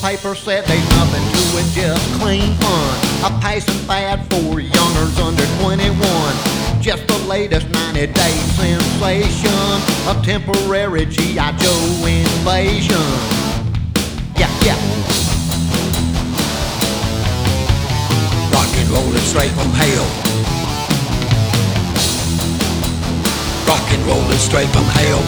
paper said there's nothing to it, just clean fun. A passing fad for youngers under 21. Just the latest 90-day sensation. A temporary G.I. Joe invasion. Yeah, yeah. Rock and rollin' straight from hell. Rock and rollin' straight from hell.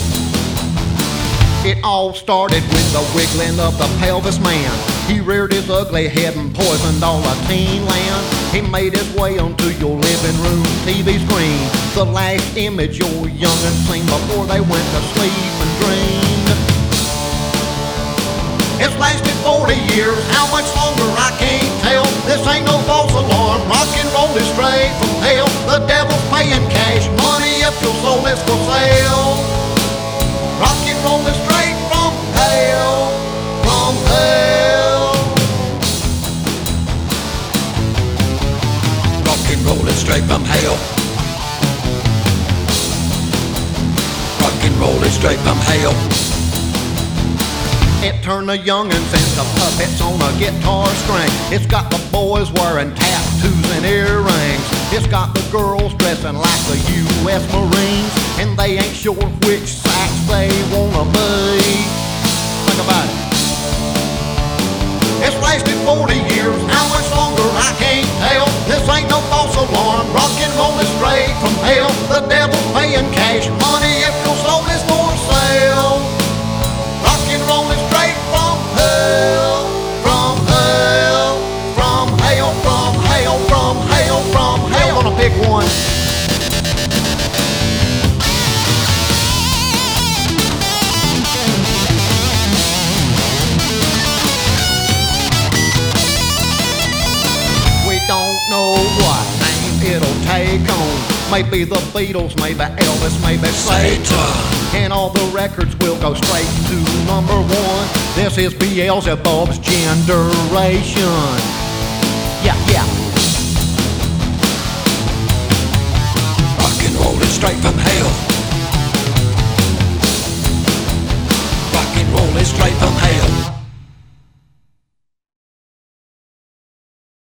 It all started with the wiggling of the pelvis man. He reared his ugly head and poisoned all of teen land. He made his way onto your living room TV screen. The last image your young'uns seen before they went to sleep and dreamed. It's lasted 40 years, how much longer I can't tell. This ain't no false alarm, rock and roll is straight from hell. The devil's paying cash money if your soul is for sale. Rock and roll is straight from hell, from hell. Rock and roll is straight from hell. Rock and roll is straight from hell. It turned the young'uns into puppets on a guitar string. It's got the boys wearing tattoos and earrings. It's got the girls dressing like the U.S. Marines, and they ain't sure which sacks they wanna be. Think about it. It's lasted 40 years, how much longer I can't tell. This ain't no false alarm, rock and roll is straight from hell. The devil's paying cash money if your soul is for sale. Rock and roll is straight from hell, from hell, from hell, from hell, from hell, from hell. I'm gonna pick one. We don't know what name it'll take on. Maybe the Beatles, maybe Elvis, maybe Satan. And all the records will go straight to number one. This is Beelzebub's Generation. Yeah, yeah.